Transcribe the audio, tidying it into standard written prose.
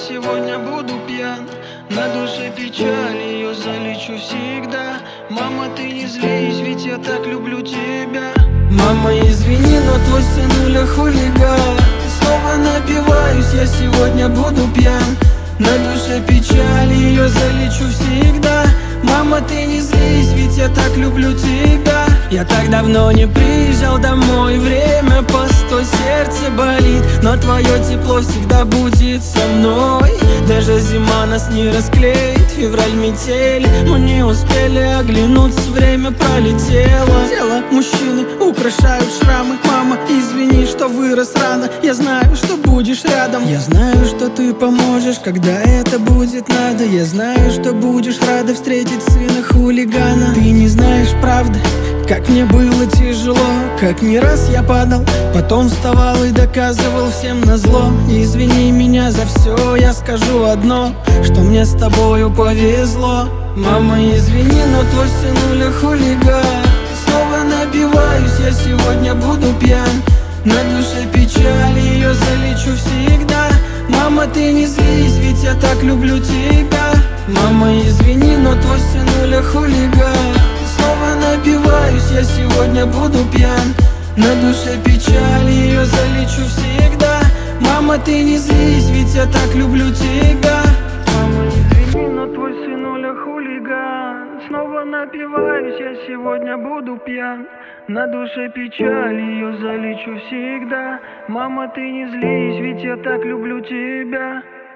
сегодня буду пьян. На душе печаль, ее залечу всегда. Мама, ты не злись, ведь я так люблю тебя. Мама, извини, но твой сынуля хулиган. Снова напиваюсь, я сегодня буду пьян. На душе печаль, ее залечу всегда. Мама, ты не злись, ведь я так люблю тебя. Я так давно не приезжал домой, время постой, сердце болит. Но твое тепло всегда будет со мной. Даже зима нас не расклеит, февраль метель. Мы не успели оглянуться, время пролетело. Тело мужчины украшают шрамы. Мама, извини, что вырос рано. Я знаю, что будешь рядом. Я знаю, что ты поможешь, когда это будет надо. Я знаю, что будешь рада встретить сына хулигана. Ты не знаешь правды, как мне было тяжело, как не раз я падал, потом вставал и доказывал всем назло. Извини меня за все, я скажу одно, что мне с тобою повезло. Мама, извини, но твой сынуля хулиган. Снова напиваюсь, я сегодня буду пьян. На душе печаль, ее залечу всегда. Мама, ты не злись, ведь я так люблю тебя. Мама, извини, но твой сынуля хулиган. Снова напиваюсь, я сегодня буду пьян. На душе печаль, ее залечу всегда. Мама, ты не злись, ведь я так люблю тебя. Мама, извини, но твой сынуля хулиган. Снова напиваюсь, я сегодня буду пьян. На душе печаль, ее залечу всегда. Мама, ты не злись, ведь я так люблю тебя.